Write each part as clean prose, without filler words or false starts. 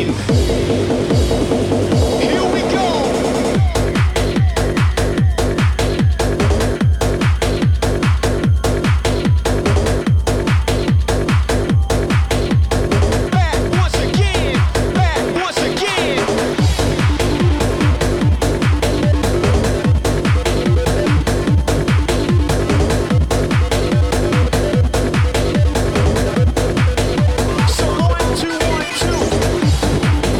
insane. Here we go. Back once again, back once again. So 1, 2, 1, 2.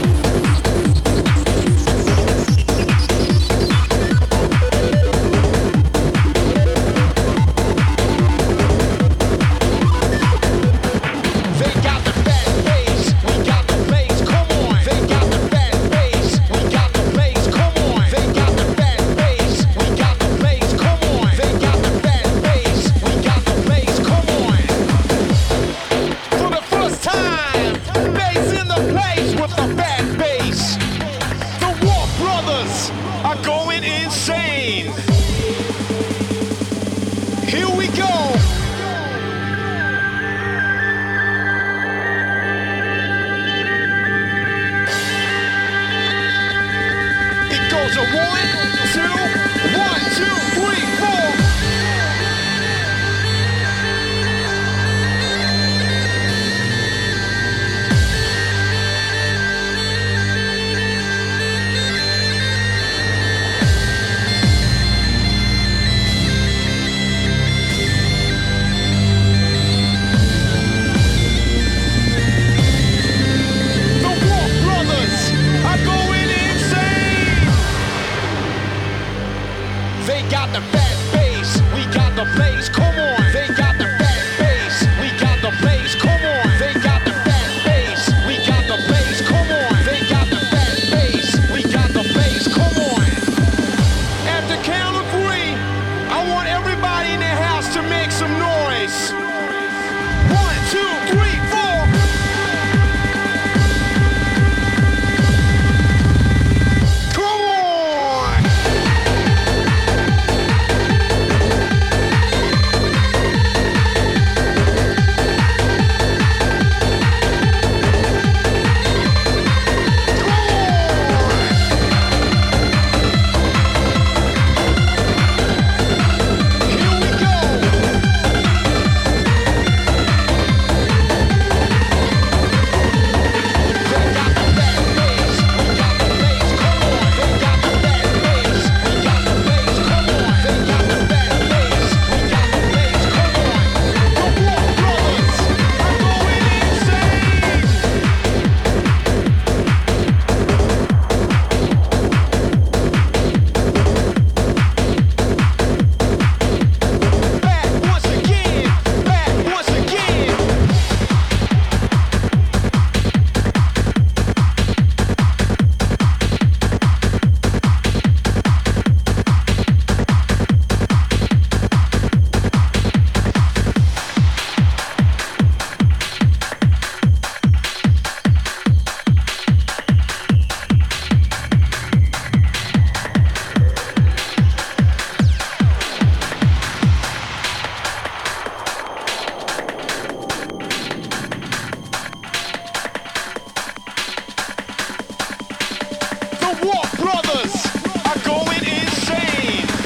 They got the fat bass, we got the bass, come on. They got the fat bass, we got the bass, come on. They got the fat bass, we got the bass, come on. They got the fat bass, we got the bass, come on. For the first time, bass in the place with the fat bass. The Wolf Brothers are going insane. Here we go. It goes a 1,